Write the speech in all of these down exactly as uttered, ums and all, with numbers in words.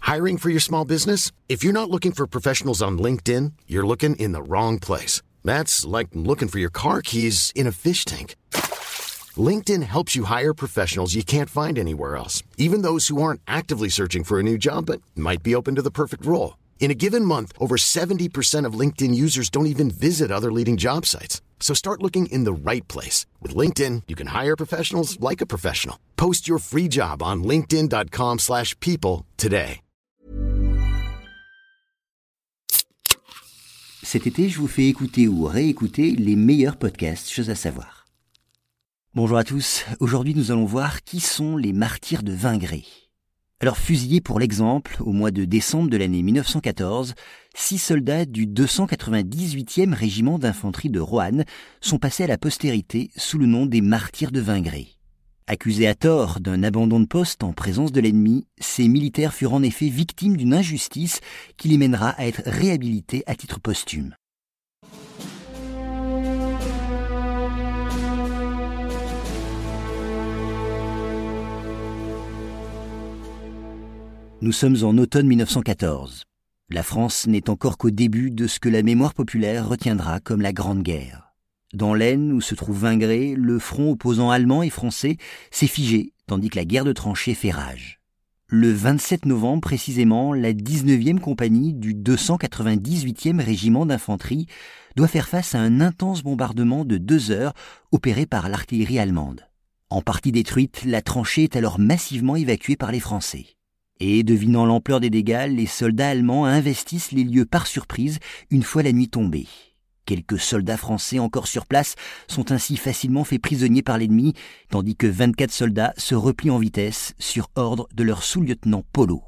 Hiring for your small business? If you're not looking for professionals on LinkedIn, you're looking in the wrong place. That's like looking for your car keys in a fish tank. LinkedIn helps you hire professionals you can't find anywhere else, even those who aren't actively searching for a new job but might be open to the perfect role. In a given month, over seventy percent of LinkedIn users don't even visit other leading job sites. So start looking in the right place. With LinkedIn, you can hire professionals like a professional. Post your free job on linkedin.com slash people today. Cet été, je vous fais écouter ou réécouter les meilleurs podcasts, chose à savoir. Bonjour à tous, aujourd'hui nous allons voir qui sont les martyrs de Vingré. Alors fusillés pour l'exemple, au mois de décembre de l'année mille neuf cent quatorze, six soldats du deux cent quatre-vingt-dix-huitième régiment d'infanterie de Roanne sont passés à la postérité sous le nom des martyrs de Vingré. Accusés à tort d'un abandon de poste en présence de l'ennemi, ces militaires furent en effet victimes d'une injustice qui les mènera à être réhabilités à titre posthume. Nous sommes en automne mille neuf cent quatorze. La France n'est encore qu'au début de ce que la mémoire populaire retiendra comme la Grande Guerre. Dans l'Aisne, où se trouve Vingré, le front opposant allemands et français s'est figé, tandis que la guerre de tranchées fait rage. Le vingt-sept novembre précisément, la dix-neuvième compagnie du deux cent quatre-vingt-dix-huitième régiment d'infanterie doit faire face à un intense bombardement de deux heures opéré par l'artillerie allemande. En partie détruite, la tranchée est alors massivement évacuée par les Français. Et, devinant l'ampleur des dégâts, les soldats allemands investissent les lieux par surprise une fois la nuit tombée. Quelques soldats français encore sur place sont ainsi facilement faits prisonniers par l'ennemi, tandis que vingt-quatre soldats se replient en vitesse sur ordre de leur sous-lieutenant Polo.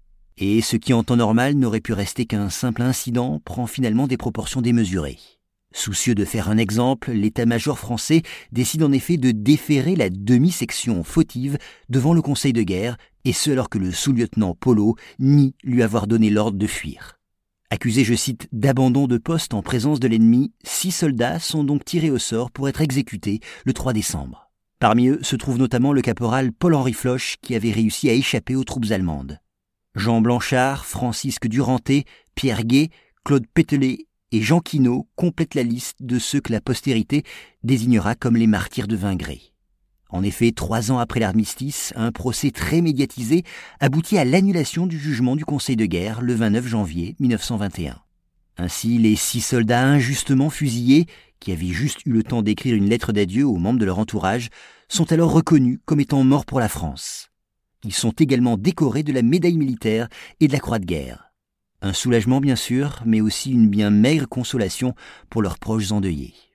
Et ce qui en temps normal n'aurait pu rester qu'un simple incident prend finalement des proportions démesurées. Soucieux de faire un exemple, l'état-major français décide en effet de déférer la demi-section fautive devant le conseil de guerre, et ce alors que le sous-lieutenant Polo nie lui avoir donné l'ordre de fuir. Accusés, je cite, d'abandon de poste en présence de l'ennemi, six soldats sont donc tirés au sort pour être exécutés le trois décembre. Parmi eux se trouve notamment le caporal Paul-Henri Floch qui avait réussi à échapper aux troupes allemandes. Jean Blanchard, Francisque Duranté, Pierre Gay, Claude Pételet et Jean Quinault complètent la liste de ceux que la postérité désignera comme les martyrs de Vingré. En effet, trois ans après l'armistice, un procès très médiatisé aboutit à l'annulation du jugement du Conseil de guerre le vingt-neuf janvier mille neuf cent vingt et un. Ainsi, les six soldats injustement fusillés, qui avaient juste eu le temps d'écrire une lettre d'adieu aux membres de leur entourage, sont alors reconnus comme étant morts pour la France. Ils sont également décorés de la médaille militaire et de la croix de guerre. Un soulagement bien sûr, mais aussi une bien maigre consolation pour leurs proches endeuillés.